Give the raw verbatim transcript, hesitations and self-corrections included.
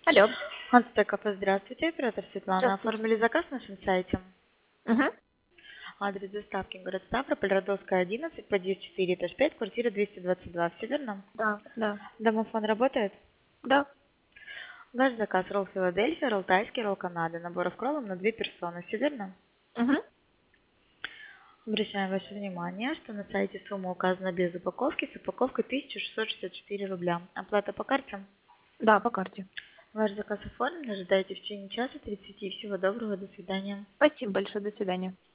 Алло. Ацтекафе, здравствуйте, оператор Светлана. Здравствуйте. Оформили заказ на нашем сайте. Мгм. Адрес доставки город Ставрополь, Родовская, одиннадцать, подъезд четыре, этаж пять, квартира двести двадцать два. Все верно? Да, да, Домофон работает? да. Ваш заказ ролл Филадельфия, ролл тайский, ролл Канада. Набор в кроллом на две персоны. Все верно? Мгм. Обращаем ваше внимание, что на сайте сумма указана без упаковки, с упаковкой тысяча шестьсот шестьдесят четыре рубля. Оплата по карте? Да, по карте. Ваш заказ оформлен, ожидайте в течение часа тридцати. Всего доброго, до свидания. Спасибо большое. До свидания.